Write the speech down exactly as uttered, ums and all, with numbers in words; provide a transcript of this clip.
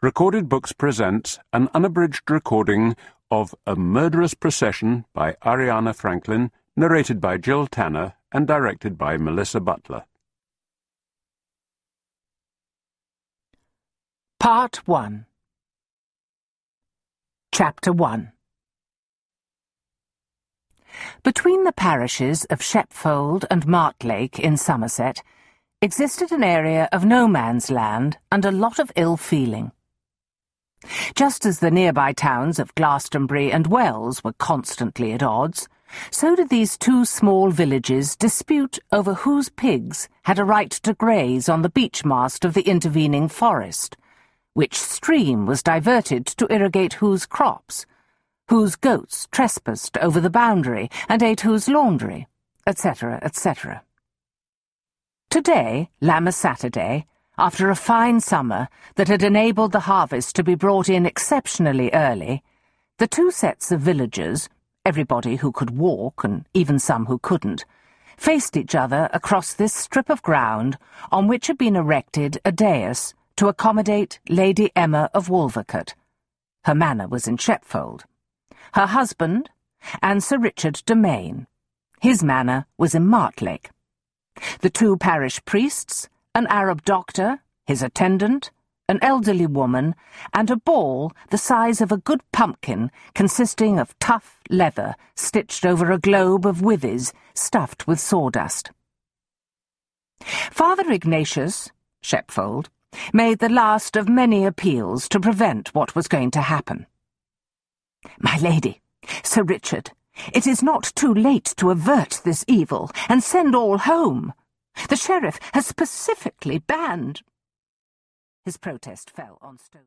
Recorded Books presents an unabridged recording of A Murderous Procession by Ariana Franklin, narrated by Jill Tanner and directed by Melissa Butler. Part one. Chapter one. Between the parishes of Shepfold and Martlake in Somerset existed an area of no man's land and a lot of ill feeling. Just as the nearby towns of Glastonbury and Wells were constantly at odds, so did these two small villages dispute over whose pigs had a right to graze on the beech mast of the intervening forest, which stream was diverted to irrigate whose crops, whose goats trespassed over the boundary and ate whose laundry, et cetera, et cetera. Today, Lammas Saturday, after a fine summer that had enabled the harvest to be brought in exceptionally early, the two sets of villagers, everybody who could walk and even some who couldn't, faced each other across this strip of ground on which had been erected a dais to accommodate Lady Emma of Wolvercote. Her manor was in Shepfold. Her husband, and Sir Richard de Maine. His manor was in Martlake. The two parish priests, an Arab doctor, his attendant, an elderly woman, and a ball the size of a good pumpkin consisting of tough leather stitched over a globe of withes stuffed with sawdust. Father Ignatius, Shepfold, made the last of many appeals to prevent what was going to happen. "My lady, Sir Richard, it is not too late to avert this evil and send all home. The sheriff has specifically banned—" His protest fell on stone.